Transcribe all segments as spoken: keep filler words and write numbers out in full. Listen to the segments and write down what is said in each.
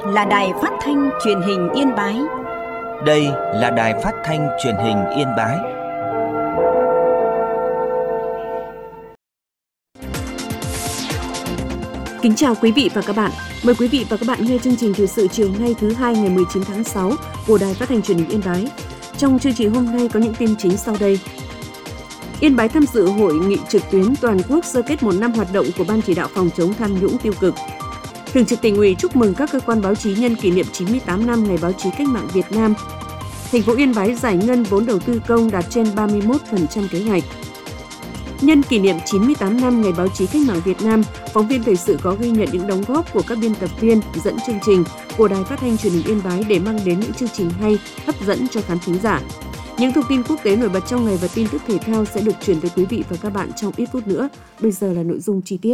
là Đài Phát thanh Truyền hình Yên Bái. Đây là Đài Phát thanh Truyền hình Yên Bái. Kính chào quý vị và các bạn. Mời quý vị và các bạn nghe chương trình thời sự chiều nay thứ hai ngày mười chín tháng sáu của Đài Phát thanh Truyền hình Yên Bái. Trong chương trình hôm nay có những tin chính sau đây. Yên Bái tham dự hội nghị trực tuyến toàn quốc sơ kết một năm hoạt động của Ban chỉ đạo phòng chống tham nhũng tiêu cực. Thường trực Tỉnh ủy chúc mừng các cơ quan báo chí nhân kỷ niệm chín mươi tám năm Ngày báo chí cách mạng Việt Nam. Thành phố Yên Bái giải ngân vốn đầu tư công đạt trên ba mươi mốt phần trăm kế hoạch. Nhân kỷ niệm chín mươi tám năm Ngày báo chí cách mạng Việt Nam, phóng viên thời sự có ghi nhận những đóng góp của các biên tập viên dẫn chương trình của Đài Phát thanh Truyền hình Yên Bái để mang đến những chương trình hay, hấp dẫn cho khán thính giả. Những thông tin quốc tế nổi bật trong ngày và tin tức thể thao sẽ được chuyển tới quý vị và các bạn trong ít phút nữa. Bây giờ là nội dung chi tiết.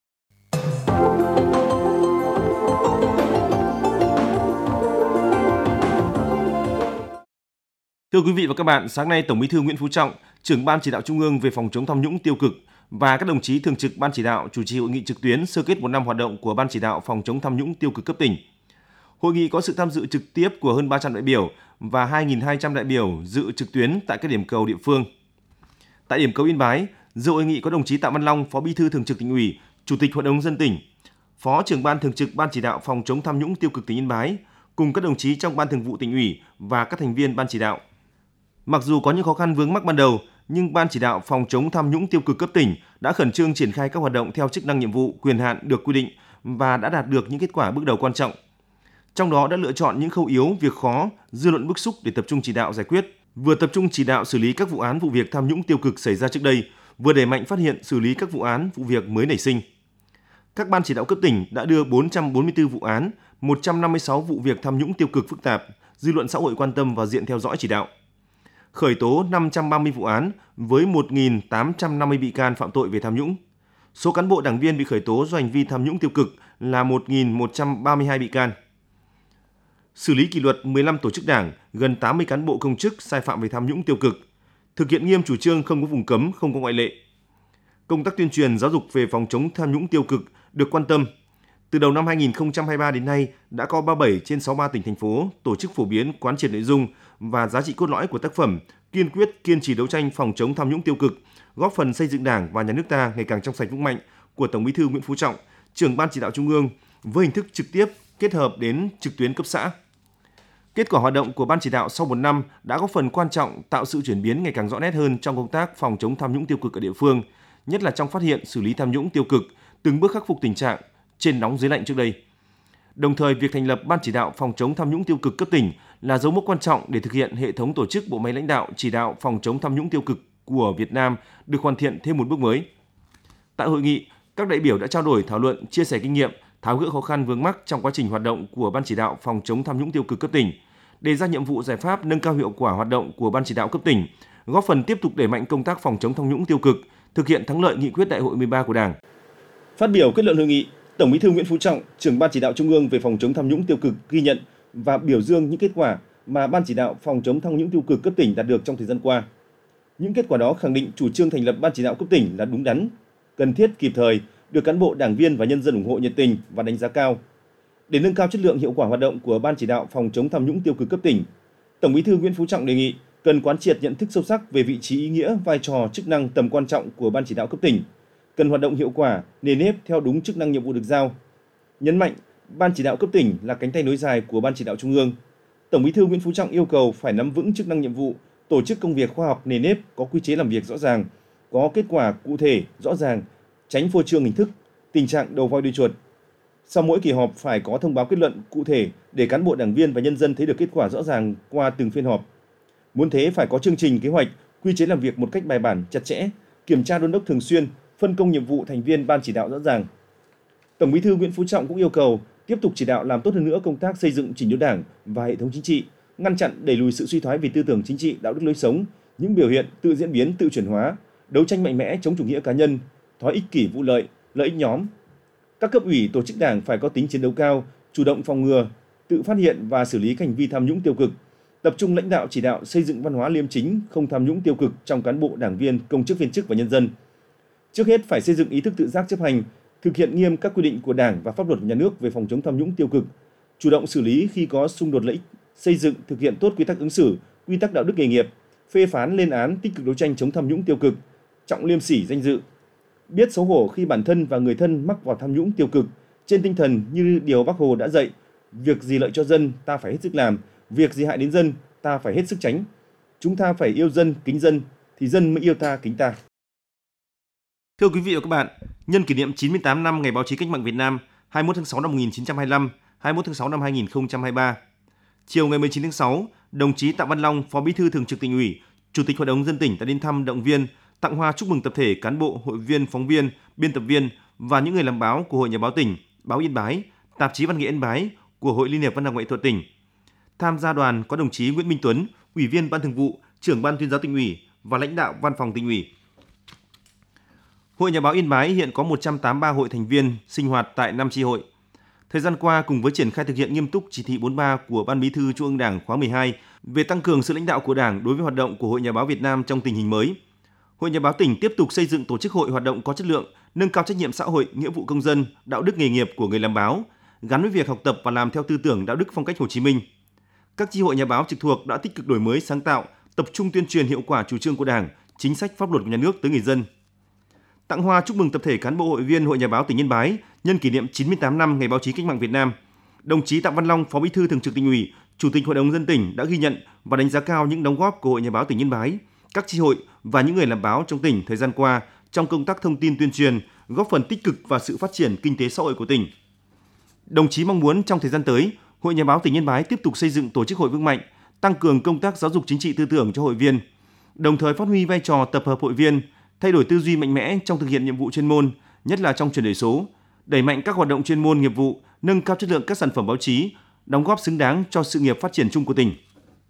Thưa quý vị và các bạn, sáng nay Tổng Bí thư Nguyễn Phú Trọng, trưởng Ban chỉ đạo Trung ương về phòng chống tham nhũng tiêu cực và các đồng chí thường trực Ban chỉ đạo chủ trì hội nghị trực tuyến sơ kết một năm hoạt động của Ban chỉ đạo phòng chống tham nhũng tiêu cực cấp tỉnh. Hội nghị có sự tham dự trực tiếp của hơn ba trăm đại biểu và hai nghìn hai trăm đại biểu dự trực tuyến tại các điểm cầu địa phương. Tại điểm cầu Yên Bái, dự hội nghị có đồng chí Tạ Văn Long, Phó Bí thư Thường trực Tỉnh ủy, Chủ tịch Hội đồng nhân dân tỉnh, Phó trưởng Ban thường trực Ban chỉ đạo phòng chống tham nhũng tiêu cực tỉnh Yên Bái, cùng các đồng chí trong Ban Thường vụ Tỉnh ủy và các thành viên Ban chỉ đạo. Mặc dù có những khó khăn vướng mắc ban đầu, nhưng Ban chỉ đạo phòng chống tham nhũng tiêu cực cấp tỉnh đã khẩn trương triển khai các hoạt động theo chức năng nhiệm vụ, quyền hạn được quy định và đã đạt được những kết quả bước đầu quan trọng. Trong đó đã lựa chọn những khâu yếu, việc khó, dư luận bức xúc để tập trung chỉ đạo giải quyết, vừa tập trung chỉ đạo xử lý các vụ án vụ việc tham nhũng tiêu cực xảy ra trước đây, vừa đẩy mạnh phát hiện xử lý các vụ án vụ việc mới nảy sinh. Các ban chỉ đạo cấp tỉnh đã đưa bốn trăm bốn mươi tư vụ án, một trăm năm mươi sáu vụ việc tham nhũng tiêu cực phức tạp, dư luận xã hội quan tâm vào diện theo dõi chỉ đạo. Khởi tố năm trăm ba mươi vụ án với một nghìn tám trăm năm mươi bị can phạm tội về tham nhũng. Số cán bộ đảng viên bị khởi tố do hành vi tham nhũng tiêu cực là một nghìn một trăm ba mươi hai bị can. Xử lý kỷ luật mười lăm tổ chức đảng, gần tám mươi cán bộ công chức sai phạm về tham nhũng tiêu cực. Thực hiện nghiêm chủ trương không có vùng cấm, không có ngoại lệ. Công tác tuyên truyền giáo dục về phòng chống tham nhũng tiêu cực được quan tâm. Từ đầu năm hai nghìn không trăm hai mươi ba đến nay, đã có ba mươi bảy trên sáu mươi ba tỉnh, thành phố tổ chức phổ biến quán triệt nội dung và giá trị cốt lõi của tác phẩm, kiên quyết kiên trì đấu tranh phòng chống tham nhũng tiêu cực, góp phần xây dựng Đảng và Nhà nước ta ngày càng trong sạch vững mạnh của Tổng Bí thư Nguyễn Phú Trọng, trưởng Ban chỉ đạo Trung ương với hình thức trực tiếp kết hợp đến trực tuyến cấp xã. Kết quả hoạt động của Ban chỉ đạo sau một năm đã góp phần quan trọng tạo sự chuyển biến ngày càng rõ nét hơn trong công tác phòng chống tham nhũng tiêu cực ở địa phương, nhất là trong phát hiện xử lý tham nhũng tiêu cực, từng bước khắc phục tình trạng trên nóng dưới lạnh trước đây. Đồng thời, việc thành lập Ban chỉ đạo phòng chống tham nhũng tiêu cực cấp tỉnh là dấu mốc quan trọng để thực hiện hệ thống tổ chức bộ máy lãnh đạo chỉ đạo phòng chống tham nhũng tiêu cực của Việt Nam được hoàn thiện thêm một bước mới. Tại hội nghị, các đại biểu đã trao đổi, thảo luận, chia sẻ kinh nghiệm, tháo gỡ khó khăn vướng mắc trong quá trình hoạt động của Ban chỉ đạo phòng chống tham nhũng tiêu cực cấp tỉnh, đề ra nhiệm vụ giải pháp nâng cao hiệu quả hoạt động của Ban chỉ đạo cấp tỉnh, góp phần tiếp tục đẩy mạnh công tác phòng chống tham nhũng tiêu cực, thực hiện thắng lợi nghị quyết Đại hội mười ba của Đảng. Phát biểu kết luận hội nghị, Tổng Bí thư Nguyễn Phú Trọng, trưởng Ban chỉ đạo Trung ương về phòng chống tham nhũng tiêu cực ghi nhận và biểu dương những kết quả mà Ban chỉ đạo phòng chống tham nhũng tiêu cực cấp tỉnh đạt được trong thời gian qua. Những kết quả đó khẳng định chủ trương thành lập Ban chỉ đạo cấp tỉnh là đúng đắn, cần thiết, kịp thời, được cán bộ, đảng viên và nhân dân ủng hộ nhiệt tình và đánh giá cao. Để nâng cao chất lượng, hiệu quả hoạt động của Ban chỉ đạo phòng chống tham nhũng tiêu cực cấp tỉnh, Tổng Bí thư Nguyễn Phú Trọng đề nghị cần quán triệt nhận thức sâu sắc về vị trí, ý nghĩa, vai trò, chức năng, tầm quan trọng của Ban chỉ đạo cấp tỉnh, cần hoạt động hiệu quả, nề nếp theo đúng chức năng nhiệm vụ được giao. Nhấn mạnh, Ban chỉ đạo cấp tỉnh là cánh tay nối dài của Ban chỉ đạo Trung ương. Tổng Bí thư Nguyễn Phú Trọng yêu cầu phải nắm vững chức năng nhiệm vụ, tổ chức công việc khoa học, nề nếp, có quy chế làm việc rõ ràng, có kết quả cụ thể, rõ ràng, tránh phô trương hình thức, tình trạng đầu voi đuôi chuột. Sau mỗi kỳ họp phải có thông báo kết luận cụ thể để cán bộ, đảng viên và nhân dân thấy được kết quả rõ ràng qua từng phiên họp. Muốn thế phải có chương trình, kế hoạch, quy chế làm việc một cách bài bản, chặt chẽ, kiểm tra đôn đốc thường xuyên, phân công nhiệm vụ thành viên Ban chỉ đạo rõ ràng. Tổng Bí thư Nguyễn Phú Trọng cũng yêu cầu tiếp tục chỉ đạo làm tốt hơn nữa công tác xây dựng chỉnh đốn Đảng và hệ thống chính trị, ngăn chặn đẩy lùi sự suy thoái về tư tưởng chính trị, đạo đức lối sống, những biểu hiện tự diễn biến, tự chuyển hóa, đấu tranh mạnh mẽ chống chủ nghĩa cá nhân, thói ích kỷ vụ lợi, lợi ích nhóm. Các cấp ủy, tổ chức Đảng phải có tính chiến đấu cao, chủ động phòng ngừa, tự phát hiện và xử lý hành vi tham nhũng tiêu cực, tập trung lãnh đạo chỉ đạo xây dựng văn hóa liêm chính, không tham nhũng tiêu cực trong cán bộ, đảng viên, công chức viên chức và nhân dân. Trước hết phải xây dựng ý thức tự giác chấp hành, thực hiện nghiêm các quy định của Đảng và pháp luật của nhà nước về phòng chống tham nhũng tiêu cực, chủ động xử lý khi có xung đột lợi ích, xây dựng, thực hiện tốt quy tắc ứng xử, quy tắc đạo đức nghề nghiệp, phê phán lên án, tích cực đấu tranh chống tham nhũng tiêu cực, trọng liêm sỉ danh dự, biết xấu hổ khi bản thân và người thân mắc vào tham nhũng tiêu cực, trên tinh thần như điều Bác Hồ đã dạy, việc gì lợi cho dân ta phải hết sức làm, việc gì hại đến dân ta phải hết sức tránh. Chúng ta phải yêu dân, kính dân, thì dân mới yêu ta, kính ta. Thưa quý vị và các bạn, nhân kỷ niệm chín mươi tám năm Ngày Báo chí Cách mạng Việt Nam, hai mươi mốt tháng sáu năm một nghìn chín trăm hai mươi lăm, hai mươi mốt tháng sáu năm hai nghìn không trăm hai mươi ba. Chiều ngày mười chín tháng sáu, đồng chí Tạ Văn Long, Phó Bí thư Thường trực Tỉnh ủy, Chủ tịch Hội đồng nhân dân tỉnh đã đến thăm, động viên, tặng hoa chúc mừng tập thể cán bộ, hội viên, phóng viên, biên tập viên và những người làm báo của Hội Nhà báo tỉnh, Báo Yên Bái, Tạp chí Văn nghệ Yên Bái của Hội Liên hiệp Văn học nghệ thuật tỉnh. Tham gia đoàn có đồng chí Nguyễn Minh Tuấn, Ủy viên Ban Thường vụ, Trưởng Ban Tuyên giáo Tỉnh ủy và lãnh đạo Văn phòng Tỉnh ủy. Hội Nhà báo Yên Bái hiện có một trăm tám mươi ba hội thành viên sinh hoạt tại năm chi hội. Thời gian qua, cùng với triển khai thực hiện nghiêm túc chỉ thị bốn mươi ba của Ban Bí thư Trung ương Đảng khóa mười hai về tăng cường sự lãnh đạo của Đảng đối với hoạt động của Hội Nhà báo Việt Nam trong tình hình mới, Hội Nhà báo tỉnh tiếp tục xây dựng tổ chức hội hoạt động có chất lượng, nâng cao trách nhiệm xã hội, nghĩa vụ công dân, đạo đức nghề nghiệp của người làm báo, gắn với việc học tập và làm theo tư tưởng đạo đức phong cách Hồ Chí Minh. Các chi hội nhà báo trực thuộc đã tích cực đổi mới, sáng tạo, tập trung tuyên truyền hiệu quả chủ trương của Đảng, chính sách pháp luật của nhà nước tới người dân. Tặng hoa chúc mừng tập thể cán bộ hội viên Hội Nhà báo tỉnh Yên Bái nhân kỷ niệm chín mươi tám năm Ngày Báo chí Cách mạng Việt Nam. Đồng chí Tạ Văn Long, Phó Bí thư Thường trực Tỉnh ủy, Chủ tịch Hội đồng nhân dân tỉnh đã ghi nhận và đánh giá cao những đóng góp của Hội Nhà báo tỉnh Yên Bái, các chi hội và những người làm báo trong tỉnh thời gian qua trong công tác thông tin tuyên truyền, góp phần tích cực vào sự phát triển kinh tế xã hội của tỉnh. Đồng chí mong muốn trong thời gian tới, Hội Nhà báo tỉnh Yên Bái tiếp tục xây dựng tổ chức hội vững mạnh, tăng cường công tác giáo dục chính trị tư tưởng cho hội viên, đồng thời phát huy vai trò tập hợp hội viên, thay đổi tư duy mạnh mẽ trong thực hiện nhiệm vụ chuyên môn, nhất là trong chuyển đổi số, đẩy mạnh các hoạt động chuyên môn nghiệp vụ, nâng cao chất lượng các sản phẩm báo chí, đóng góp xứng đáng cho sự nghiệp phát triển chung của tỉnh.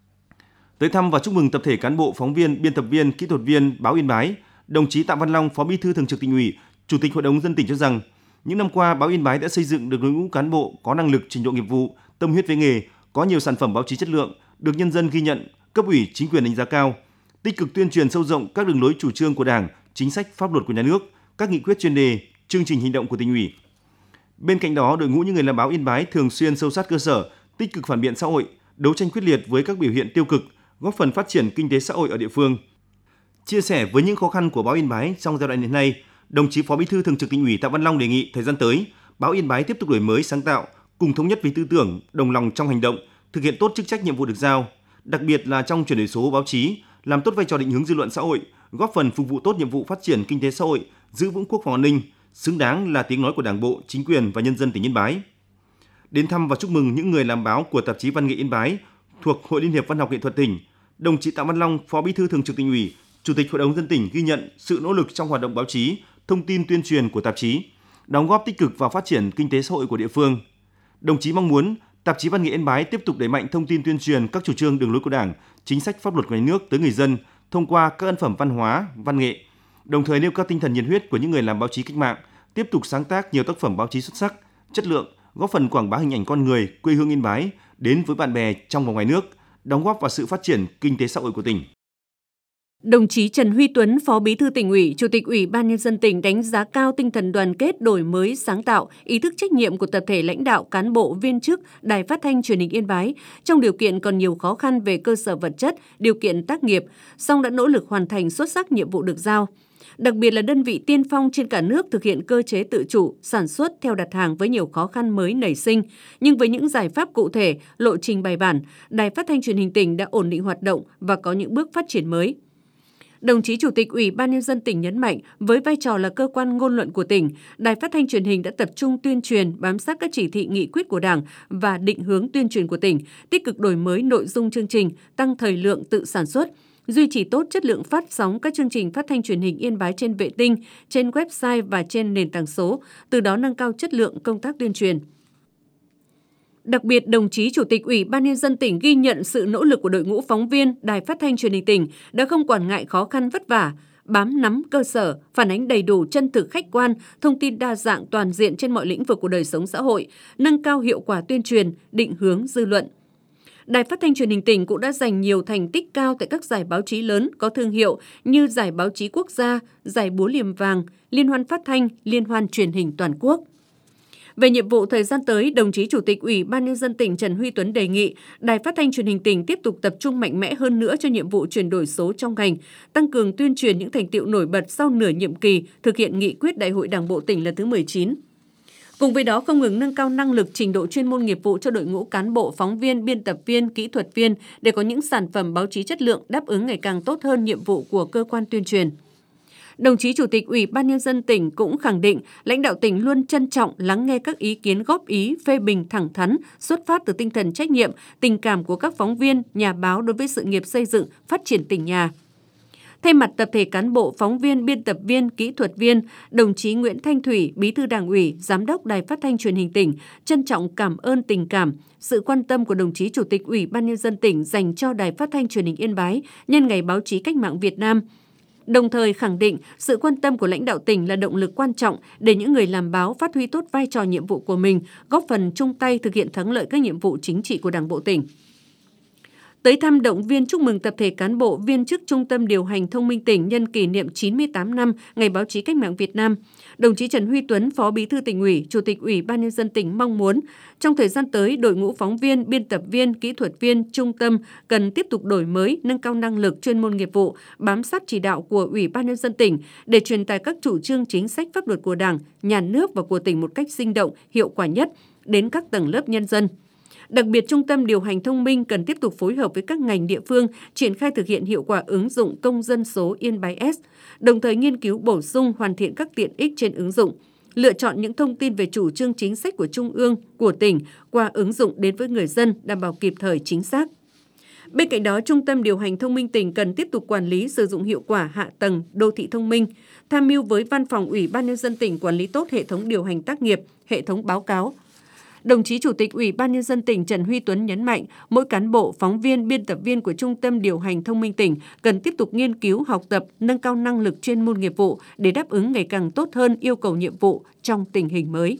Tới thăm và chúc mừng tập thể cán bộ, phóng viên, biên tập viên, kỹ thuật viên Báo Yên Bái, đồng chí Tạ Văn Long, Phó Bí thư Thường trực Tỉnh ủy, Chủ tịch Hội đồng nhân dân tỉnh cho rằng, những năm qua Báo Yên Bái đã xây dựng được đội ngũ cán bộ có năng lực, trình độ nghiệp vụ, tâm huyết với nghề, có nhiều sản phẩm báo chí chất lượng, được nhân dân ghi nhận, cấp ủy, chính quyền đánh giá cao, tích cực tuyên truyền sâu rộng các đường lối chủ trương của Đảng, chính sách pháp luật của nhà nước, các nghị quyết chuyên đề, chương trình hành động của Tỉnh ủy. Bên cạnh đó, đội ngũ những người làm báo Yên Bái thường xuyên sâu sát cơ sở, tích cực phản biện xã hội, đấu tranh quyết liệt với các biểu hiện tiêu cực, góp phần phát triển kinh tế xã hội ở địa phương. Chia sẻ với những khó khăn của Báo Yên Bái trong giai đoạn hiện nay, đồng chí Phó Bí thư Thường trực Tỉnh ủy Tạ Văn Long đề nghị thời gian tới, Báo Yên Bái tiếp tục đổi mới, sáng tạo, cùng thống nhất về tư tưởng, đồng lòng trong hành động, thực hiện tốt chức trách nhiệm vụ được giao, đặc biệt là trong chuyển đổi số báo chí, làm tốt vai trò định hướng dư luận xã hội, góp phần phục vụ tốt nhiệm vụ phát triển kinh tế xã hội, giữ vững quốc phòng an ninh, xứng đáng là tiếng nói của Đảng bộ, chính quyền và nhân dân tỉnh Yên Bái. Đến thăm và chúc mừng những người làm báo của tạp chí Văn nghệ Yên Bái thuộc Hội Liên hiệp Văn học nghệ thuật tỉnh, đồng chí Tạ Văn Long, Phó Bí thư Thường trực Tỉnh ủy, Chủ tịch Hội đồng nhân dân tỉnh ghi nhận sự nỗ lực trong hoạt động báo chí, thông tin tuyên truyền của tạp chí, đóng góp tích cực vào phát triển kinh tế xã hội của địa phương. Đồng chí mong muốn tạp chí Văn nghệ Yên Bái tiếp tục đẩy mạnh thông tin tuyên truyền các chủ trương đường lối của Đảng, chính sách pháp luật của nhà nước tới người dân thông qua các ấn phẩm văn hóa, văn nghệ, đồng thời nêu cao tinh thần nhiệt huyết của những người làm báo chí cách mạng, tiếp tục sáng tác nhiều tác phẩm báo chí xuất sắc, chất lượng, góp phần quảng bá hình ảnh con người, quê hương Yên Bái đến với bạn bè trong và ngoài nước, đóng góp vào sự phát triển kinh tế xã hội của tỉnh. Đồng chí Trần Huy Tuấn, Phó Bí thư Tỉnh ủy, Chủ tịch Ủy ban Nhân dân tỉnh đánh giá cao tinh thần đoàn kết, đổi mới, sáng tạo, ý thức trách nhiệm của tập thể lãnh đạo, cán bộ, viên chức Đài Phát thanh Truyền hình Yên Bái trong điều kiện còn nhiều khó khăn về cơ sở vật chất, điều kiện tác nghiệp, song đã nỗ lực hoàn thành xuất sắc nhiệm vụ được giao. Đặc biệt là đơn vị tiên phong trên cả nước thực hiện cơ chế tự chủ, sản xuất theo đặt hàng với nhiều khó khăn mới nảy sinh, nhưng với những giải pháp cụ thể, lộ trình bài bản, Đài Phát thanh Truyền hình tỉnh đã ổn định hoạt động và có những bước phát triển mới. Đồng chí Chủ tịch Ủy ban Nhân dân tỉnh nhấn mạnh, với vai trò là cơ quan ngôn luận của tỉnh, Đài Phát thanh Truyền hình đã tập trung tuyên truyền, bám sát các chỉ thị nghị quyết của Đảng và định hướng tuyên truyền của tỉnh, tích cực đổi mới nội dung chương trình, tăng thời lượng tự sản xuất, duy trì tốt chất lượng phát sóng các chương trình phát thanh truyền hình Yên Bái trên vệ tinh, trên website và trên nền tảng số, từ đó nâng cao chất lượng công tác tuyên truyền. Đặc biệt, đồng chí Chủ tịch Ủy ban Nhân dân tỉnh ghi nhận sự nỗ lực của đội ngũ phóng viên Đài Phát thanh Truyền hình tỉnh đã không quản ngại khó khăn vất vả, bám nắm cơ sở, phản ánh đầy đủ chân thực khách quan, thông tin đa dạng toàn diện trên mọi lĩnh vực của đời sống xã hội, nâng cao hiệu quả tuyên truyền, định hướng dư luận. Đài Phát thanh Truyền hình tỉnh cũng đã giành nhiều thành tích cao tại các giải báo chí lớn có thương hiệu như Giải báo chí quốc gia, Giải búa liềm vàng, Liên hoan phát thanh, Liên hoan truyền hình toàn quốc. Về nhiệm vụ thời gian tới, đồng chí Chủ tịch Ủy ban Nhân dân tỉnh Trần Huy Tuấn đề nghị Đài Phát thanh Truyền hình tỉnh tiếp tục tập trung mạnh mẽ hơn nữa cho nhiệm vụ chuyển đổi số trong ngành, tăng cường tuyên truyền những thành tựu nổi bật sau nửa nhiệm kỳ thực hiện nghị quyết Đại hội Đảng bộ tỉnh lần thứ mười chín. Cùng với đó, không ngừng nâng cao năng lực, trình độ chuyên môn nghiệp vụ cho đội ngũ cán bộ, phóng viên, biên tập viên, kỹ thuật viên để có những sản phẩm báo chí chất lượng đáp ứng ngày càng tốt hơn nhiệm vụ của cơ quan tuyên truyền. Đồng chí Chủ tịch Ủy ban Nhân dân tỉnh cũng khẳng định lãnh đạo tỉnh luôn trân trọng lắng nghe các ý kiến góp ý, phê bình thẳng thắn, xuất phát từ tinh thần trách nhiệm, tình cảm của các phóng viên, nhà báo đối với sự nghiệp xây dựng, phát triển tỉnh nhà. Thay mặt tập thể cán bộ, phóng viên, biên tập viên, kỹ thuật viên, đồng chí Nguyễn Thanh Thủy, Bí thư Đảng ủy, Giám đốc Đài Phát thanh Truyền hình tỉnh trân trọng cảm ơn tình cảm, sự quan tâm của đồng chí Chủ tịch Ủy ban Nhân dân tỉnh dành cho Đài Phát thanh Truyền hình Yên Bái nhân Ngày Báo chí Cách mạng Việt Nam. Đồng thời khẳng định sự quan tâm của lãnh đạo tỉnh là động lực quan trọng để những người làm báo phát huy tốt vai trò nhiệm vụ của mình, góp phần chung tay thực hiện thắng lợi các nhiệm vụ chính trị của Đảng bộ tỉnh. Tới thăm động viên chúc mừng tập thể cán bộ viên chức Trung tâm Điều hành Thông minh tỉnh nhân kỷ niệm chín mươi tám năm Ngày Báo chí Cách mạng Việt Nam, đồng chí Trần Huy Tuấn, Phó Bí thư Tỉnh ủy, Chủ tịch Ủy ban Nhân dân tỉnh mong muốn trong thời gian tới, đội ngũ phóng viên, biên tập viên, kỹ thuật viên trung tâm cần tiếp tục đổi mới, nâng cao năng lực chuyên môn nghiệp vụ, bám sát chỉ đạo của Ủy ban Nhân dân tỉnh để truyền tải các chủ trương chính sách pháp luật của Đảng, Nhà nước và của tỉnh một cách sinh động, hiệu quả nhất đến các tầng lớp nhân dân. Đặc biệt, Trung tâm Điều hành Thông minh cần tiếp tục phối hợp với các ngành địa phương triển khai thực hiện hiệu quả ứng dụng công dân số Yên Bái S, đồng thời nghiên cứu bổ sung hoàn thiện các tiện ích trên ứng dụng, lựa chọn những thông tin về chủ trương chính sách của Trung ương, của tỉnh qua ứng dụng đến với người dân đảm bảo kịp thời chính xác. Bên cạnh đó, Trung tâm Điều hành Thông minh tỉnh cần tiếp tục quản lý sử dụng hiệu quả hạ tầng đô thị thông minh, tham mưu với Văn phòng Ủy ban Nhân dân tỉnh quản lý tốt hệ thống điều hành tác nghiệp, hệ thống báo cáo. Đồng chí Chủ tịch Ủy ban Nhân dân tỉnh Trần Huy Tuấn nhấn mạnh, mỗi cán bộ, phóng viên, biên tập viên của Trung tâm Điều hành Thông minh tỉnh cần tiếp tục nghiên cứu, học tập, nâng cao năng lực chuyên môn nghiệp vụ để đáp ứng ngày càng tốt hơn yêu cầu nhiệm vụ trong tình hình mới.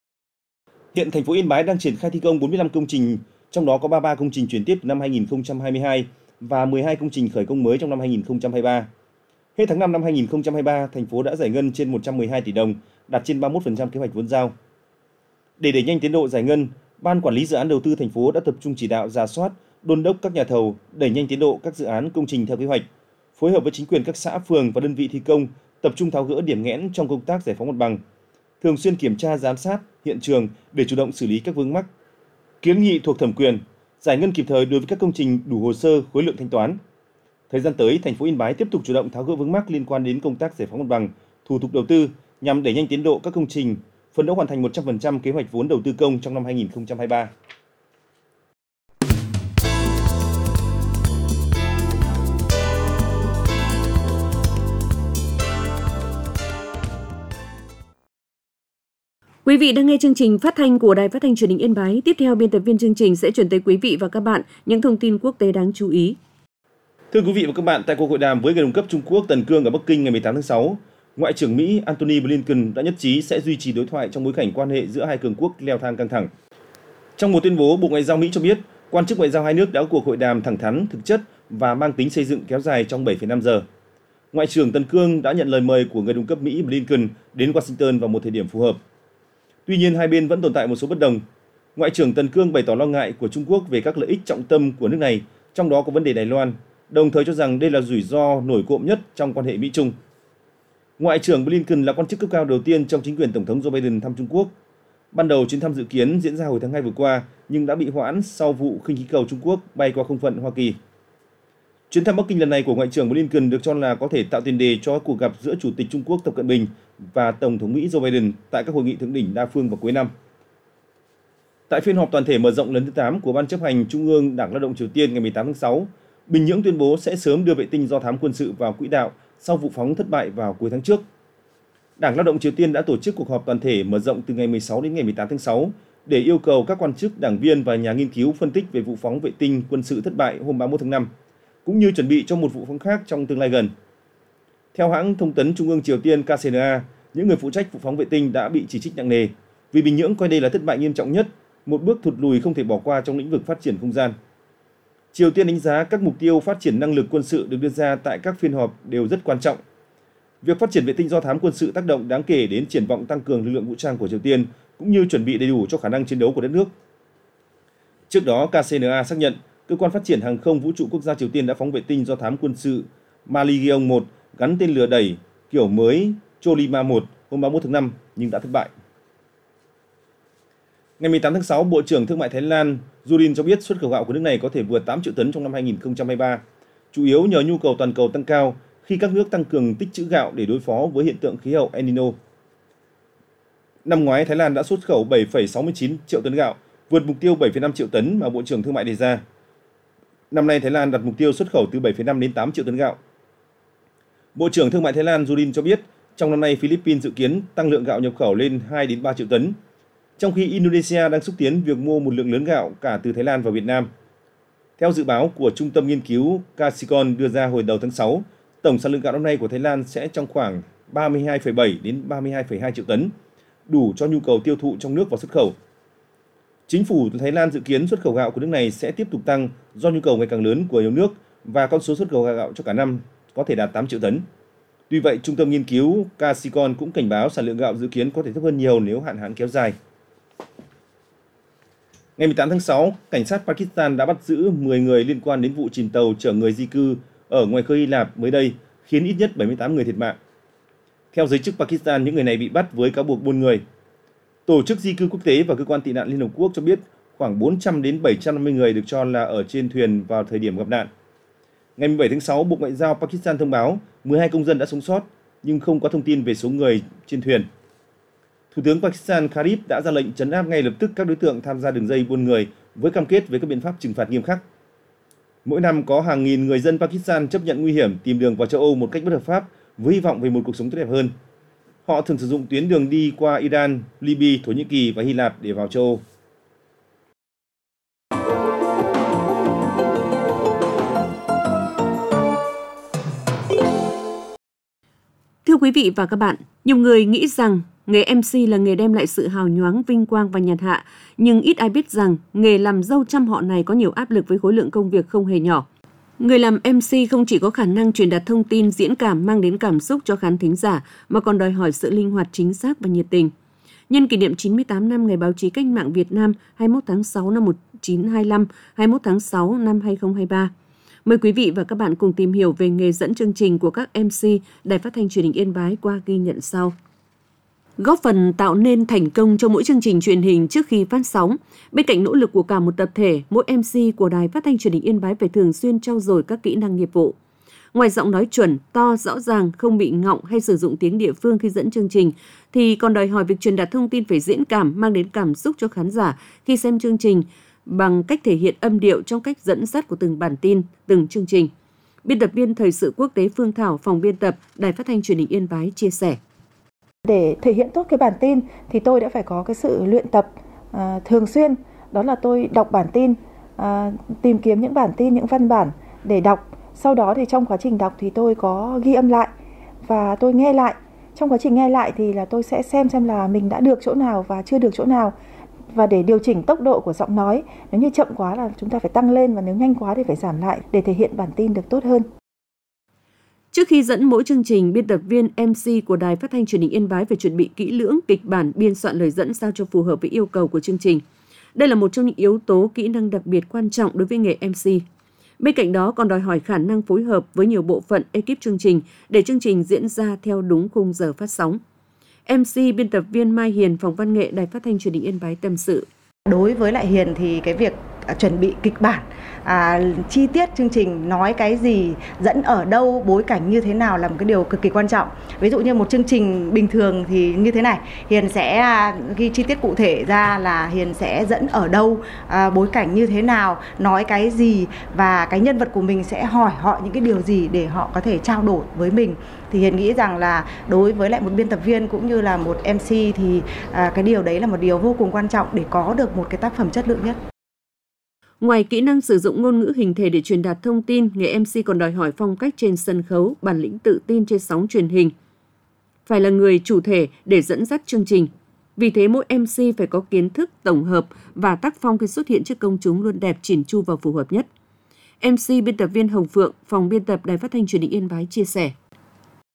Hiện thành phố Yên Bái đang triển khai thi công bốn mươi lăm công trình, trong đó có ba mươi ba công trình chuyển tiếp năm hai nghìn không trăm hai mươi hai và mười hai công trình khởi công mới trong năm hai nghìn không trăm hai mươi ba. Hết tháng năm năm hai nghìn không trăm hai mươi ba, thành phố đã giải ngân trên một trăm mười hai tỷ đồng, đạt trên ba mươi mốt phần trăm kế hoạch vốn giao. Để đẩy nhanh tiến độ giải ngân, Ban Quản lý Dự án Đầu tư thành phố đã tập trung chỉ đạo rà soát, đôn đốc các nhà thầu đẩy nhanh tiến độ các dự án công trình theo kế hoạch, phối hợp với chính quyền các xã, phường và đơn vị thi công, tập trung tháo gỡ điểm nghẽn trong công tác giải phóng mặt bằng, thường xuyên kiểm tra giám sát hiện trường để chủ động xử lý các vướng mắc, kiến nghị thuộc thẩm quyền, giải ngân kịp thời đối với các công trình đủ hồ sơ, khối lượng thanh toán. Thời gian tới, thành phố Yên Bái tiếp tục chủ động tháo gỡ vướng mắc liên quan đến công tác giải phóng mặt bằng, thủ tục đầu tư nhằm đẩy nhanh tiến độ các công trình, phấn đấu hoàn thành một trăm phần trăm kế hoạch vốn đầu tư công trong năm hai nghìn không trăm hai mươi ba. Quý vị đang nghe chương trình phát thanh của Đài Phát thanh Truyền hình Yên Bái. Tiếp theo, biên tập viên chương trình sẽ chuyển tới quý vị và các bạn những thông tin quốc tế đáng chú ý. Thưa quý vị và các bạn, tại cuộc hội đàm với người đồng cấp Trung Quốc Tần Cương ở Bắc Kinh ngày mười tám tháng sáu, Ngoại trưởng Mỹ Antony Blinken đã nhất trí sẽ duy trì đối thoại trong bối cảnh quan hệ giữa hai cường quốc leo thang căng thẳng. Trong một tuyên bố, Bộ Ngoại giao Mỹ cho biết, quan chức ngoại giao hai nước đã có cuộc hội đàm thẳng thắn, thực chất và mang tính xây dựng kéo dài trong bảy phẩy năm giờ. Ngoại trưởng Tần Cương đã nhận lời mời của người đồng cấp Mỹ Blinken đến Washington vào một thời điểm phù hợp. Tuy nhiên, hai bên vẫn tồn tại một số bất đồng. Ngoại trưởng Tần Cương bày tỏ lo ngại của Trung Quốc về các lợi ích trọng tâm của nước này, trong đó có vấn đề Đài Loan, đồng thời cho rằng đây là rủi ro nổi cộm nhất trong quan hệ Mỹ-Trung. Ngoại trưởng Blinken là quan chức cấp cao đầu tiên trong chính quyền Tổng thống Joe Biden thăm Trung Quốc. Ban đầu, chuyến thăm dự kiến diễn ra hồi tháng hai vừa qua, nhưng đã bị hoãn sau vụ khinh khí cầu Trung Quốc bay qua không phận Hoa Kỳ. Chuyến thăm Bắc Kinh lần này của Ngoại trưởng Blinken được cho là có thể tạo tiền đề cho cuộc gặp giữa Chủ tịch Trung Quốc Tập Cận Bình và Tổng thống Mỹ Joe Biden tại các hội nghị thượng đỉnh đa phương vào cuối năm. Tại phiên họp toàn thể mở rộng lần thứ tám của Ban chấp hành Trung ương Đảng Lao động Triều Tiên ngày mười tám tháng sáu, Bình Nhưỡng tuyên bố sẽ sớm đưa vệ tinh do thám quân sự vào quỹ đạo sau vụ phóng thất bại vào cuối tháng trước. Đảng Lao động Triều Tiên đã tổ chức cuộc họp toàn thể mở rộng từ ngày mười sáu đến ngày mười tám tháng sáu để yêu cầu các quan chức, đảng viên và nhà nghiên cứu phân tích về vụ phóng vệ tinh quân sự thất bại hôm ba mươi mốt tháng năm, cũng như chuẩn bị cho một vụ phóng khác trong tương lai gần. Theo hãng thông tấn Trung ương Triều Tiên K C N A, những người phụ trách vụ phóng vệ tinh đã bị chỉ trích nặng nề vì Bình Nhưỡng coi đây là thất bại nghiêm trọng nhất, một bước thụt lùi không thể bỏ qua trong lĩnh vực phát triển không gian. Triều Tiên đánh giá các mục tiêu phát triển năng lực quân sự được đưa ra tại các phiên họp đều rất quan trọng. Việc phát triển vệ tinh do thám quân sự tác động đáng kể đến triển vọng tăng cường lực lượng vũ trang của Triều Tiên cũng như chuẩn bị đầy đủ cho khả năng chiến đấu của đất nước. Trước đó, ca xê en a xác nhận Cơ quan Phát triển Hàng không Vũ trụ Quốc gia Triều Tiên đã phóng vệ tinh do thám quân sự Maligion một gắn tên lửa đẩy kiểu mới Cholima một hôm ba mươi mốt tháng năm nhưng đã thất bại. Ngày mười tám tháng sáu, Bộ trưởng Thương mại Thái Lan Jurin cho biết xuất khẩu gạo của nước này có thể vượt tám triệu tấn trong năm hai nghìn không trăm hai mươi ba, chủ yếu nhờ nhu cầu toàn cầu tăng cao khi các nước tăng cường tích trữ gạo để đối phó với hiện tượng khí hậu El Nino. Năm ngoái, Thái Lan đã xuất khẩu bảy phẩy sáu mươi chín triệu tấn gạo, vượt mục tiêu bảy phẩy năm triệu tấn mà Bộ trưởng Thương mại đề ra. Năm nay, Thái Lan đặt mục tiêu xuất khẩu từ bảy phẩy năm đến tám triệu tấn gạo. Bộ trưởng Thương mại Thái Lan Jurin cho biết, trong năm nay Philippines dự kiến tăng lượng gạo nhập khẩu lên hai đến ba triệu tấn, trong khi Indonesia đang xúc tiến việc mua một lượng lớn gạo cả từ Thái Lan và Việt Nam. Theo dự báo của Trung tâm Nghiên cứu Kasikorn đưa ra hồi đầu tháng sáu, tổng sản lượng gạo năm nay của Thái Lan sẽ trong khoảng ba mươi hai phẩy bảy đến ba mươi hai phẩy hai triệu tấn, đủ cho nhu cầu tiêu thụ trong nước và xuất khẩu. Chính phủ Thái Lan dự kiến xuất khẩu gạo của nước này sẽ tiếp tục tăng do nhu cầu ngày càng lớn của nhiều nước và con số xuất khẩu gạo cho cả năm có thể đạt tám triệu tấn. Tuy vậy, Trung tâm Nghiên cứu Kasikorn cũng cảnh báo sản lượng gạo dự kiến có thể thấp hơn nhiều nếu hạn hán kéo dài. Ngày mười tám tháng sáu, cảnh sát Pakistan đã bắt giữ mười người liên quan đến vụ chìm tàu chở người di cư ở ngoài khơi Hy Lạp mới đây, khiến ít nhất bảy mươi tám người thiệt mạng. Theo giới chức Pakistan, những người này bị bắt với cáo buộc buôn người. Tổ chức Di cư Quốc tế và Cơ quan Tị nạn Liên Hợp Quốc cho biết khoảng bốn trăm đến bảy trăm năm mươi người được cho là ở trên thuyền vào thời điểm gặp nạn. Ngày mười bảy tháng sáu, Bộ Ngoại giao Pakistan thông báo mười hai công dân đã sống sót, nhưng không có thông tin về số người trên thuyền. Thủ tướng Pakistan Sharif đã ra lệnh trấn áp ngay lập tức các đối tượng tham gia đường dây buôn người với cam kết về các biện pháp trừng phạt nghiêm khắc. Mỗi năm có hàng nghìn người dân Pakistan chấp nhận nguy hiểm tìm đường vào châu Âu một cách bất hợp pháp với hy vọng về một cuộc sống tốt đẹp hơn. Họ thường sử dụng tuyến đường đi qua Iran, Libya, Thổ Nhĩ Kỳ và Hy Lạp để vào châu Âu. Thưa quý vị và các bạn, nhiều người nghĩ rằng nghề em xê là nghề đem lại sự hào nhoáng, vinh quang và nhàn hạ, nhưng ít ai biết rằng nghề làm dâu trăm họ này có nhiều áp lực với khối lượng công việc không hề nhỏ. Người làm em xê không chỉ có khả năng truyền đạt thông tin, diễn cảm mang đến cảm xúc cho khán thính giả, mà còn đòi hỏi sự linh hoạt, chính xác và nhiệt tình. Nhân kỷ niệm chín mươi tám năm Ngày Báo chí Cách mạng Việt Nam hai mươi mốt tháng sáu năm một nghìn chín trăm hai mươi lăm, hai mươi mốt tháng sáu năm hai nghìn không trăm hai mươi ba, mời quý vị và các bạn cùng tìm hiểu về nghề dẫn chương trình của các em xê Đài Phát thanh Truyền hình Yên Bái qua ghi nhận sau. Góp phần tạo nên thành công cho mỗi chương trình truyền hình trước khi phát sóng, bên cạnh nỗ lực của cả một tập thể, mỗi em xê của Đài Phát thanh Truyền hình Yên Bái phải thường xuyên trau dồi các kỹ năng nghiệp vụ. Ngoài giọng nói chuẩn, to, rõ ràng, không bị ngọng hay sử dụng tiếng địa phương khi dẫn chương trình, thì còn đòi hỏi việc truyền đạt thông tin phải diễn cảm, mang đến cảm xúc cho khán giả khi xem chương trình bằng cách thể hiện âm điệu trong cách dẫn dắt của từng bản tin, từng chương trình. Biên tập viên Thời sự Quốc tế Phương Thảo, phòng biên tập Đài Phát thanh Truyền hình Yên Bái chia sẻ. Để thể hiện tốt cái bản tin thì tôi đã phải có cái sự luyện tập à, thường xuyên. Đó là tôi đọc bản tin, à, tìm kiếm những bản tin, những văn bản để đọc. Sau đó thì trong quá trình đọc thì tôi có ghi âm lại và tôi nghe lại. Trong quá trình nghe lại thì là tôi sẽ xem xem là mình đã được chỗ nào và chưa được chỗ nào. Và để điều chỉnh tốc độ của giọng nói, nếu như chậm quá là chúng ta phải tăng lên và nếu nhanh quá thì phải giảm lại để thể hiện bản tin được tốt hơn. Trước khi dẫn mỗi chương trình, biên tập viên em xê của Đài Phát thanh Truyền hình Yên Bái phải chuẩn bị kỹ lưỡng kịch bản, biên soạn lời dẫn sao cho phù hợp với yêu cầu của chương trình. Đây là một trong những yếu tố kỹ năng đặc biệt quan trọng đối với nghề em xê. Bên cạnh đó còn đòi hỏi khả năng phối hợp với nhiều bộ phận ekip chương trình để chương trình diễn ra theo đúng khung giờ phát sóng. em xê biên tập viên Mai Hiền, phòng văn nghệ Đài Phát thanh Truyền hình Yên Bái tâm sự. Đối với lại Hiền thì cái việc chuẩn bị kịch bản, à, chi tiết chương trình nói cái gì, dẫn ở đâu, bối cảnh như thế nào là một cái điều cực kỳ quan trọng. Ví dụ như một chương trình bình thường thì như thế này, Hiền sẽ ghi chi tiết cụ thể ra là Hiền sẽ dẫn ở đâu, à, bối cảnh như thế nào, nói cái gì và cái nhân vật của mình sẽ hỏi họ những cái điều gì để họ có thể trao đổi với mình. Thì Hiền nghĩ rằng là đối với lại một biên tập viên cũng như là một em xê thì à, cái điều đấy là một điều vô cùng quan trọng để có được một cái tác phẩm chất lượng nhất. Ngoài kỹ năng sử dụng ngôn ngữ hình thể để truyền đạt thông tin, nghề em xê còn đòi hỏi phong cách trên sân khấu, bản lĩnh tự tin trên sóng truyền hình. Phải là người chủ thể để dẫn dắt chương trình. Vì thế mỗi em xê phải có kiến thức tổng hợp và tác phong khi xuất hiện trước công chúng luôn đẹp, chỉn chu và phù hợp nhất. em xê biên tập viên Hồng Phượng, phòng biên tập Đài Phát thanh Truyền hình Yên Bái chia sẻ.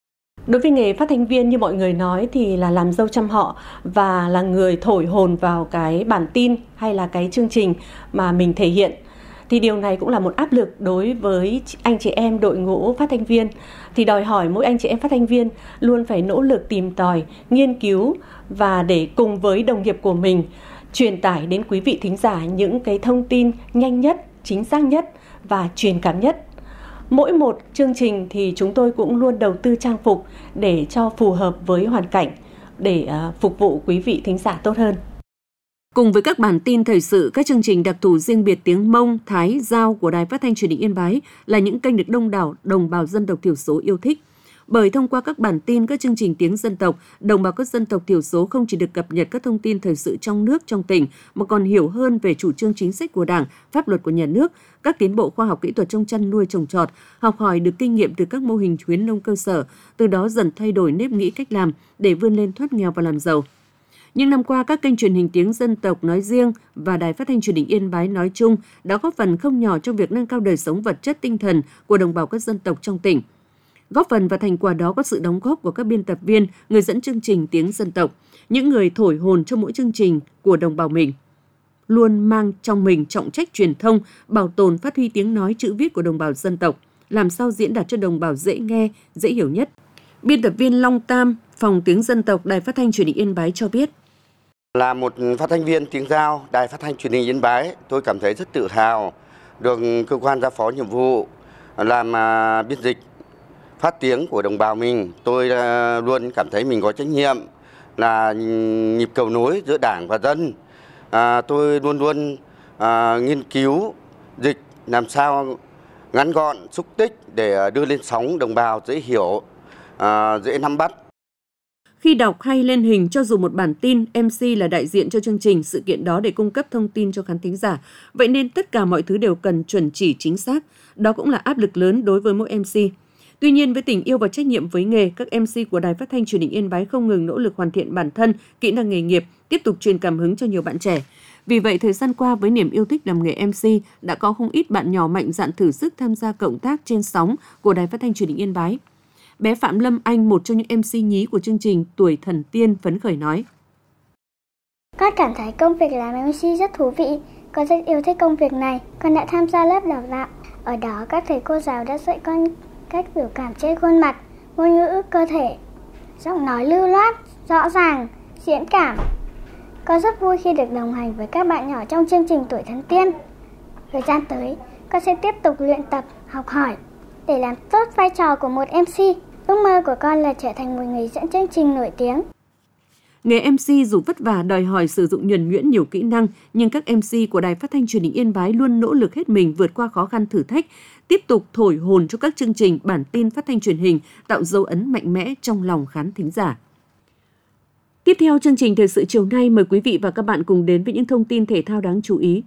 Đối với nghề phát thanh viên như mọi người nói thì là làm dâu trăm họ và là người thổi hồn vào cái bản tin hay là cái chương trình mà mình thể hiện. Thì điều này cũng là một áp lực đối với anh chị em đội ngũ phát thanh viên. Thì đòi hỏi mỗi anh chị em phát thanh viên luôn phải nỗ lực tìm tòi, nghiên cứu và để cùng với đồng nghiệp của mình truyền tải đến quý vị thính giả những cái thông tin nhanh nhất, chính xác nhất và truyền cảm nhất. Mỗi một chương trình thì chúng tôi cũng luôn đầu tư trang phục để cho phù hợp với hoàn cảnh, để uh, phục vụ quý vị thính giả tốt hơn. Cùng với các bản tin thời sự, các chương trình đặc thù riêng biệt tiếng Mông, Thái, Dao của Đài Phát thanh Truyền hình Yên Bái là những kênh được đông đảo đồng bào dân tộc thiểu số yêu thích. Bởi thông qua các bản tin, các chương trình tiếng dân tộc, đồng bào các dân tộc thiểu số không chỉ được cập nhật các thông tin thời sự trong nước, trong tỉnh, mà còn hiểu hơn về chủ trương chính sách của Đảng, pháp luật của nhà nước, các tiến bộ khoa học kỹ thuật trong chăn nuôi trồng trọt, học hỏi được kinh nghiệm từ các mô hình khuyến nông cơ sở, từ đó dần thay đổi nếp nghĩ cách làm để vươn lên thoát nghèo và làm giàu. Những năm qua, các kênh truyền hình tiếng dân tộc nói riêng và Đài Phát thanh Truyền hình Yên Bái nói chung đã góp phần không nhỏ trong việc nâng cao đời sống vật chất tinh thần của đồng bào các dân tộc trong tỉnh. Góp phần và thành quả đó có sự đóng góp của các biên tập viên, người dẫn chương trình tiếng dân tộc, những người thổi hồn cho mỗi chương trình của đồng bào mình. Luôn mang trong mình trọng trách truyền thông, bảo tồn phát huy tiếng nói chữ viết của đồng bào dân tộc, làm sao diễn đạt cho đồng bào dễ nghe, dễ hiểu nhất. Biên tập viên Long Tam, Phòng Tiếng Dân tộc Đài Phát thanh Truyền hình Yên Bái cho biết. Là một phát thanh viên tiếng Dao, Đài Phát thanh Truyền hình Yên Bái, tôi cảm thấy rất tự hào được cơ quan giao phó nhiệm vụ làm biên dịch phát tiếng của đồng bào mình. Tôi luôn cảm thấy mình có trách nhiệm là nhịp cầu nối giữa Đảng và dân. À, tôi luôn luôn à, nghiên cứu dịch làm sao ngắn gọn, xúc tích để đưa lên sóng đồng bào dễ hiểu, à, dễ nắm bắt. Khi đọc hay lên hình cho dù một bản tin, em xê là đại diện cho chương trình, sự kiện đó để cung cấp thông tin cho khán thính giả. Vậy nên tất cả mọi thứ đều cần chuẩn chỉ chính xác. Đó cũng là áp lực lớn đối với mỗi em xê. Tuy nhiên, với tình yêu và trách nhiệm với nghề, các em xê của Đài Phát thanh Truyền hình Yên Bái không ngừng nỗ lực hoàn thiện bản thân, kỹ năng nghề nghiệp, tiếp tục truyền cảm hứng cho nhiều bạn trẻ. Vì vậy, thời gian qua với niềm yêu thích làm nghề em xê, đã có không ít bạn nhỏ mạnh dạn thử sức tham gia cộng tác trên sóng của Đài Phát thanh Truyền hình Yên Bái. Bé Phạm Lâm Anh, một trong những em xê nhí của chương trình Tuổi Thần Tiên, phấn khởi nói. Con cảm thấy công việc làm em xê rất thú vị. Con rất yêu thích công việc này. Con đã tham gia lớp đào tạo. Ở đó, các thầy cô giáo đã dạy con cách biểu cảm trên khuôn mặt, ngôn ngữ cơ thể, giọng nói lưu loát, rõ ràng, diễn cảm. Con rất vui khi được đồng hành với các bạn nhỏ trong chương trình Tuổi Thần Tiên. Thời gian tới, con sẽ tiếp tục luyện tập, học hỏi để làm tốt vai trò của một em xê. Ước mơ của con là trở thành một người dẫn chương trình nổi tiếng. Nghề em xê dù vất vả đòi hỏi sử dụng nhuần nhuyễn nhiều kỹ năng, nhưng các em xê của Đài Phát thanh Truyền hình Yên Bái luôn nỗ lực hết mình vượt qua khó khăn thử thách, tiếp tục thổi hồn cho các chương trình bản tin phát thanh truyền hình, tạo dấu ấn mạnh mẽ trong lòng khán thính giả. Tiếp theo chương trình thời sự chiều nay, mời quý vị và các bạn cùng đến với những thông tin thể thao đáng chú ý.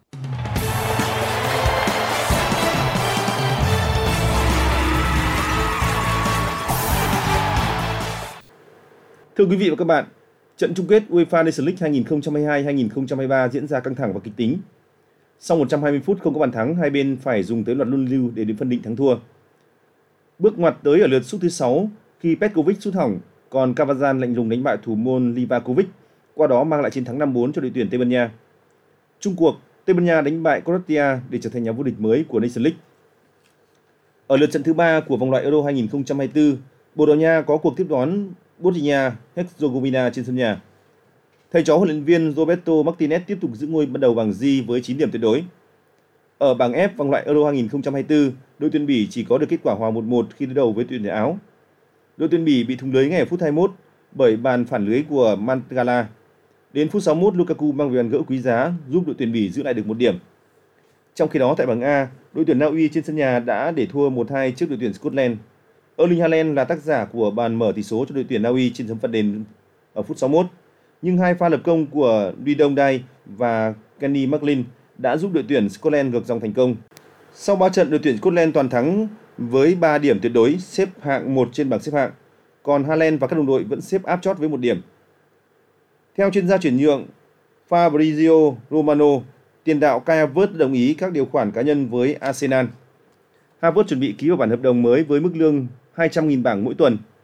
Thưa quý vị và các bạn, trận chung kết UEFA Nations League hai nghìn không trăm hai mươi hai hai nghìn không trăm hai mươi ba diễn ra căng thẳng và kịch tính. Sau một trăm hai mươi phút không có bàn thắng, hai bên phải dùng tới luật luân lưu để đến phân định thắng thua. Bước ngoặt tới ở lượt sút thứ sáu khi Petkovic sút hỏng, còn Cavazan lạnh lùng đánh bại thủ môn Livakovic, qua đó mang lại chiến thắng năm bốn cho đội tuyển Tây Ban Nha. Chung cuộc, Tây Ban Nha đánh bại Croatia để trở thành nhà vô địch mới của Nations League. Ở lượt trận thứ ba của vòng loại Euro hai nghìn không trăm hai mươi tư, Bồ Đào Nha có cuộc tiếp đón Bosnia-Herzegovina trên sân nhà. Thầy trò huấn luyện viên Roberto Martinez tiếp tục giữ ngôi bắt đầu bảng G với chín điểm tuyệt đối. Ở bảng F vòng loại Euro hai nghìn không trăm hai mươi tư, đội tuyển Bỉ chỉ có được kết quả hòa một một khi đối đầu với tuyển Áo. Đội tuyển Bỉ bị thủng lưới ngay ở phút hai mươi mốt bởi bàn phản lưới của Mangala. Đến phút sáu mươi mốt, Lukaku mang về bàn gỡ quý giá giúp đội tuyển Bỉ giữ lại được một điểm. Trong khi đó tại bảng A, đội tuyển Na Uy trên sân nhà đã để thua một hai trước đội tuyển Scotland. Erling Haaland là tác giả của bàn mở tỷ số cho đội tuyển Na Uy trên sân phạt đền ở phút sáu mươi mốt, nhưng hai pha lập công của Louis Dong Dai và Kenny McLean đã giúp đội tuyển Scotland ngược dòng thành công. Sau ba trận, đội tuyển Scotland toàn thắng với ba điểm tuyệt đối, xếp hạng một trên bảng xếp hạng, còn Haaland và các đồng đội vẫn xếp áp chót với một điểm. Theo chuyên gia chuyển nhượng Fabrizio Romano, tiền đạo Kai Havertz đồng ý các điều khoản cá nhân với Arsenal. Havertz chuẩn bị ký vào bản hợp đồng mới với mức lương hai trăm nghìn bảng mỗi tuần.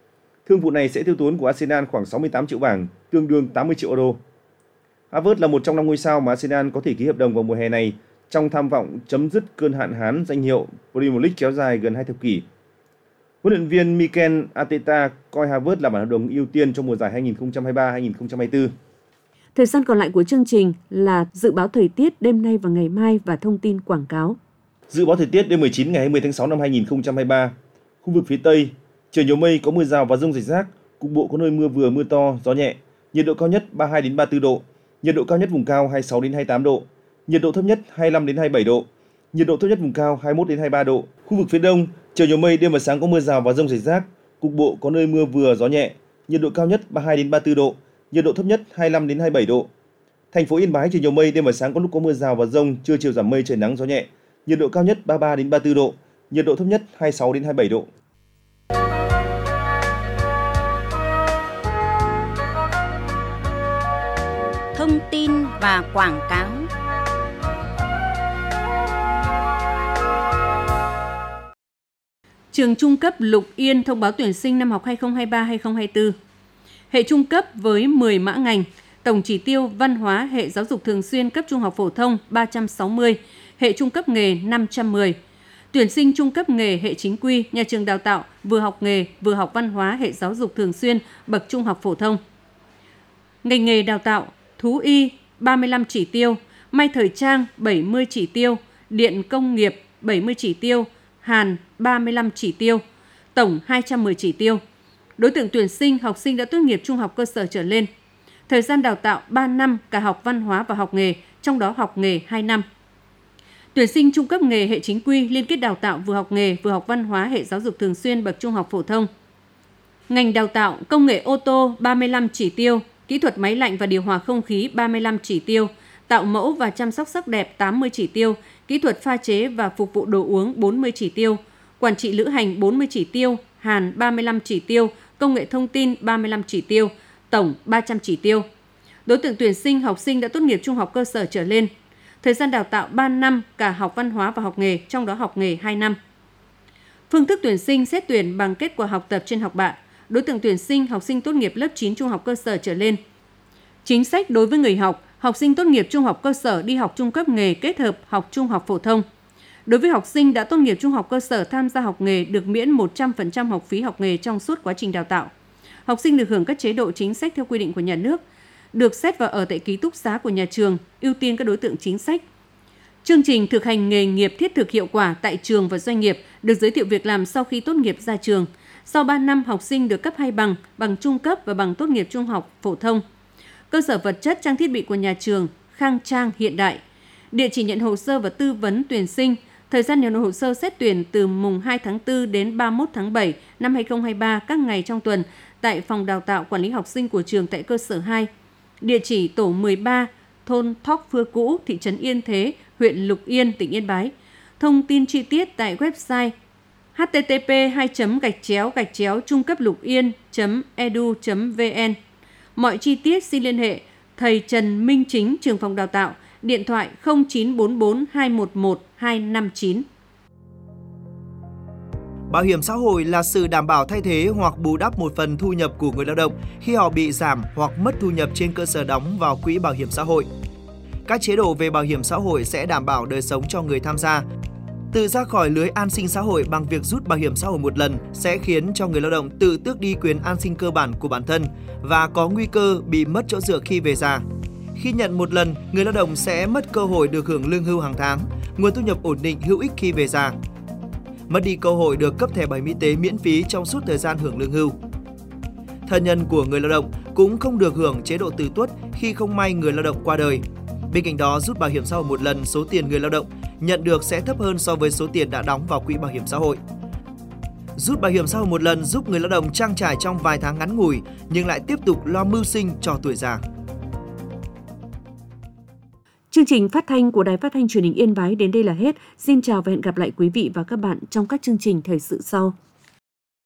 Thương vụ này sẽ tiêu tốn của Arsenal khoảng sáu mươi tám triệu bảng, tương đương tám mươi triệu euro. Havertz là một trong năm ngôi sao mà Arsenal có thể ký hợp đồng vào mùa hè này trong tham vọng chấm dứt cơn hạn hán danh hiệu Premier League kéo dài gần hai thập kỷ. Huấn luyện viên Mikel Arteta coi Havertz là bản hợp đồng ưu tiên trong mùa giải hai nghìn không trăm hai mươi ba hai nghìn không trăm hai mươi tư. Thời gian còn lại của chương trình là dự báo thời tiết đêm nay và ngày mai và thông tin quảng cáo. Dự báo thời tiết đêm mười chín ngày hai mươi tháng sáu năm hai nghìn không trăm hai mươi ba. Khu vực phía Tây, trời nhiều mây, có mưa rào và dông rải rác, cục bộ có nơi mưa vừa mưa to, gió nhẹ. Nhiệt độ cao nhất ba mươi hai đến ba mươi tư độ, nhiệt độ cao nhất vùng cao hai mươi sáu đến hai mươi tám độ, nhiệt độ thấp nhất hai mươi lăm đến hai mươi bảy độ, nhiệt độ thấp nhất vùng cao hai mươi mốt đến hai mươi ba độ. Khu vực phía Đông, trời nhiều mây, đêm và sáng có mưa rào và dông rải rác, cục bộ có nơi mưa vừa, gió nhẹ. Nhiệt độ cao nhất ba mươi hai đến ba mươi tư độ, nhiệt độ thấp nhất hai mươi lăm đến hai mươi bảy độ. Thành phố Yên Bái trời nhiều mây, đêm và sáng có lúc có mưa rào và dông, trưa chiều giảm mây, trời nắng gió nhẹ. Nhiệt độ cao nhất ba mươi ba đến ba mươi tư độ, nhiệt độ thấp nhất hai mươi sáu đến hai mươi bảy độ. Thông tin và quảng cáo. Trường trung cấp Lục Yên thông báo tuyển sinh năm học hai nghìn không trăm hai mươi ba hai nghìn không trăm hai mươi tư. Hệ trung cấp với mười mã ngành, tổng chỉ tiêu văn hóa hệ giáo dục thường xuyên cấp trung học phổ thông ba trăm sáu mươi, hệ trung cấp nghề năm trăm mười. Tuyển sinh trung cấp nghề hệ chính quy, nhà trường đào tạo vừa học nghề vừa học văn hóa hệ giáo dục thường xuyên bậc trung học phổ thông. Ngành nghề đào tạo thú y ba mươi lăm chỉ tiêu, may thời trang bảy mươi chỉ tiêu, điện công nghiệp bảy mươi chỉ tiêu, hàn ba mươi lăm chỉ tiêu, tổng hai trăm mười chỉ tiêu. Đối tượng tuyển sinh học sinh đã tốt nghiệp trung học cơ sở trở lên. Thời gian đào tạo ba năm cả học văn hóa và học nghề, trong đó học nghề hai năm. Tuyển sinh trung cấp nghề hệ chính quy liên kết đào tạo vừa học nghề vừa học văn hóa hệ giáo dục thường xuyên bậc trung học phổ thông. Ngành đào tạo công nghệ ô tô ba mươi lăm chỉ tiêu, kỹ thuật máy lạnh và điều hòa không khí ba mươi lăm chỉ tiêu, tạo mẫu và chăm sóc sắc đẹp tám mươi chỉ tiêu, kỹ thuật pha chế và phục vụ đồ uống bốn mươi chỉ tiêu, quản trị lữ hành bốn mươi chỉ tiêu, hàn ba mươi lăm chỉ tiêu, công nghệ thông tin ba mươi lăm chỉ tiêu, tổng ba trăm chỉ tiêu. Đối tượng tuyển sinh học sinh đã tốt nghiệp trung học cơ sở trở lên. Thời gian đào tạo ba năm cả học văn hóa và học nghề, trong đó học nghề hai năm. Phương thức tuyển sinh xét tuyển bằng kết quả học tập trên học bạ. Đối tượng tuyển sinh học sinh tốt nghiệp lớp chín trung học cơ sở trở lên. Chính sách đối với người học, học sinh tốt nghiệp trung học cơ sở đi học trung cấp nghề kết hợp học trung học phổ thông. Đối với học sinh đã tốt nghiệp trung học cơ sở tham gia học nghề được miễn một trăm phần trăm học phí học nghề trong suốt quá trình đào tạo. Học sinh được hưởng các chế độ chính sách theo quy định của nhà nước, được xét và ở tại ký túc xá của nhà trường, ưu tiên các đối tượng chính sách. Chương trình thực hành nghề nghiệp thiết thực hiệu quả tại trường và doanh nghiệp được giới thiệu việc làm sau khi tốt nghiệp ra trường. Sau ba năm, học sinh được cấp hai bằng, bằng trung cấp và bằng tốt nghiệp trung học phổ thông. Cơ sở vật chất, trang thiết bị của nhà trường khang trang hiện đại. Địa chỉ nhận hồ sơ và tư vấn tuyển sinh. Thời gian nhận hồ sơ xét tuyển từ mùng hai tháng tư đến ba mươi mốt tháng bảy năm hai nghìn không trăm hai mươi ba các ngày trong tuần tại phòng đào tạo quản lý học sinh của trường tại cơ sở hai. Địa chỉ tổ mười ba, thôn Thóc Phưa Cũ, thị trấn Yên Thế, huyện Lục Yên, tỉnh Yên Bái. Thông tin chi tiết tại website h t t p hai gạch chéo gạch chéo trung cấp lục yên chấm e d u chấm v n. Mọi chi tiết xin liên hệ thầy Trần Minh Chính, trưởng phòng đào tạo, điện thoại không chín bốn bốn hai một một hai năm chín. Bảo hiểm xã hội là sự đảm bảo thay thế hoặc bù đắp một phần thu nhập của người lao động khi họ bị giảm hoặc mất thu nhập trên cơ sở đóng vào quỹ bảo hiểm xã hội. Các chế độ về bảo hiểm xã hội sẽ đảm bảo đời sống cho người tham gia. Tự ra khỏi lưới an sinh xã hội bằng việc rút bảo hiểm xã hội một lần sẽ khiến cho người lao động tự tước đi quyền an sinh cơ bản của bản thân và có nguy cơ bị mất chỗ dựa khi về già. Khi nhận một lần, người lao động sẽ mất cơ hội được hưởng lương hưu hàng tháng, nguồn thu nhập ổn định hữu ích khi về già. Mất đi cơ hội được cấp thẻ bảo hiểm y tế miễn phí trong suốt thời gian hưởng lương hưu. Thân nhân của người lao động cũng không được hưởng chế độ tử tuất khi không may người lao động qua đời. Bên cạnh đó, rút bảo hiểm xã hội một lần, số tiền người lao động nhận được sẽ thấp hơn so với số tiền đã đóng vào quỹ bảo hiểm xã hội. Rút bảo hiểm xã hội một lần giúp người lao động trang trải trong vài tháng ngắn ngủi nhưng lại tiếp tục lo mưu sinh cho tuổi già. Chương trình phát thanh của Đài Phát thanh Truyền hình Yên Bái đến đây là hết. Xin chào và hẹn gặp lại quý vị và các bạn trong các chương trình thời sự sau.